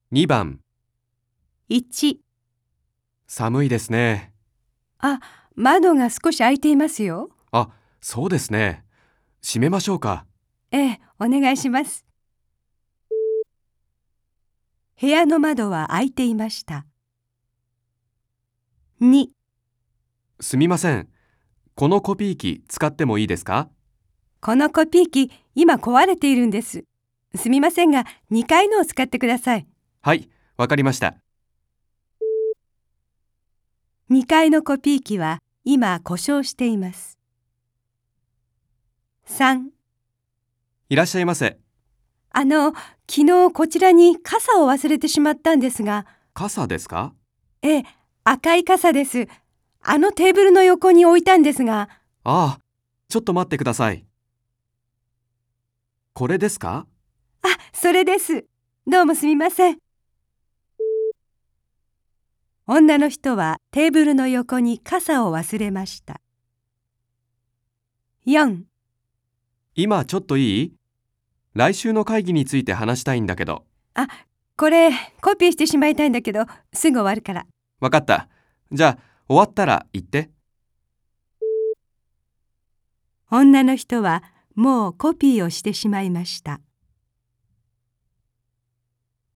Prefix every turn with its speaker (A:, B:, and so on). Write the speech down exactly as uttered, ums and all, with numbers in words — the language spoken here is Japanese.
A: にばん、
B: いち、
A: 寒いですね。
B: あ、窓が少し開いていますよ。
A: あ、そうですね。閉めましょうか。
B: ええ、お願いします。部屋の窓は開いていました。に、
A: すみません。このコピー機使ってもいいですか？
B: このコピー機、今壊れているんです。すみませんが、にかいのを使ってください。
A: はい、わかりました。
B: にかいのコピー機は今故障しています。さん、
A: いらっしゃいませ。
B: あの、昨日こちらに傘を忘れてしまったんですが、
A: 傘ですか？
B: ええ、赤い傘です。あのテーブルの横に置いたんですが、
A: ああ、ちょっと待ってください。これですか？
B: あ、それです。どうもすみません。女の人はテーブルの横に傘を忘れました。よん、
A: 今ちょっといい？来週の会議について話したいんだけど。
B: あ、これコピーしてしまいたいんだけど、すぐ終わるから。
A: わかった。じゃあ、終わったら言って。
B: 女の人はもうコピーをしてしまいました。